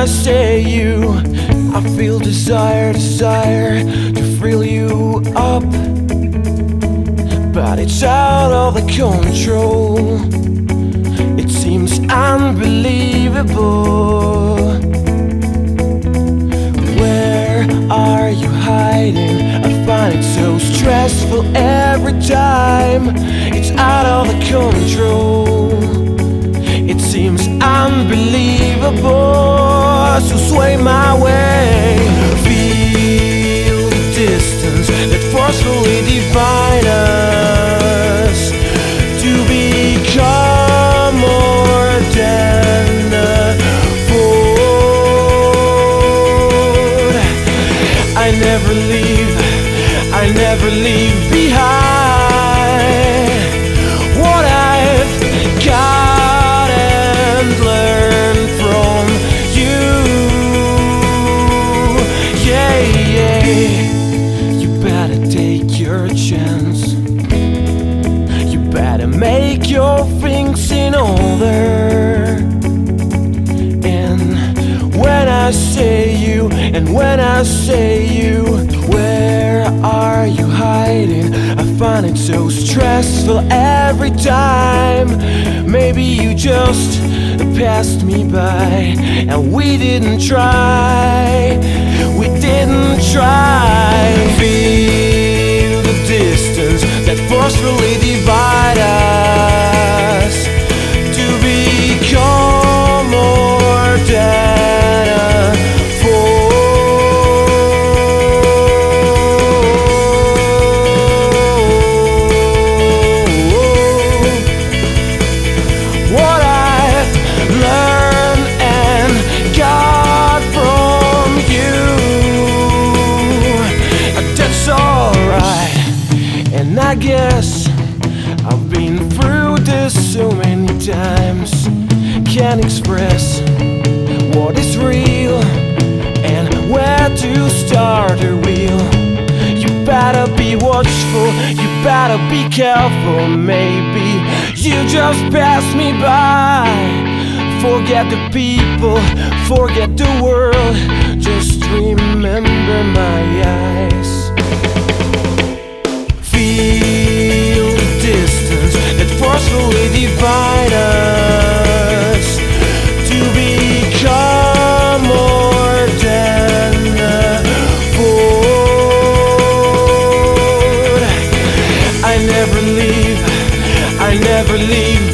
I say you, I feel desire to fill you up, but it's out of the control. It seems unbelievable. Where are you hiding? I find it so stressful every time. It's out of the control. It seems unbelievable. So sway my way. Feel the distance that forcefully divide us to become more than a fold. I never leave behind what I've got and learned from you. Yeah, yeah. You better take your chance. You better make your things in order. And when I say you, where are you hiding? I find it so stressful every time. Maybe you just passed me by, and we didn't try. Feel the distance that forcefully divide us to become more than a what I've learned and got from you, that's alright. And I guess I've been through this so many times. Can't express what is real and where to start a wheel. You better be watchful, you better be careful. Maybe you just passed me by. Forget the people, forget the world, just remember my eyes. Feel the distance that forcefully divide us to become more than a fold. I never leave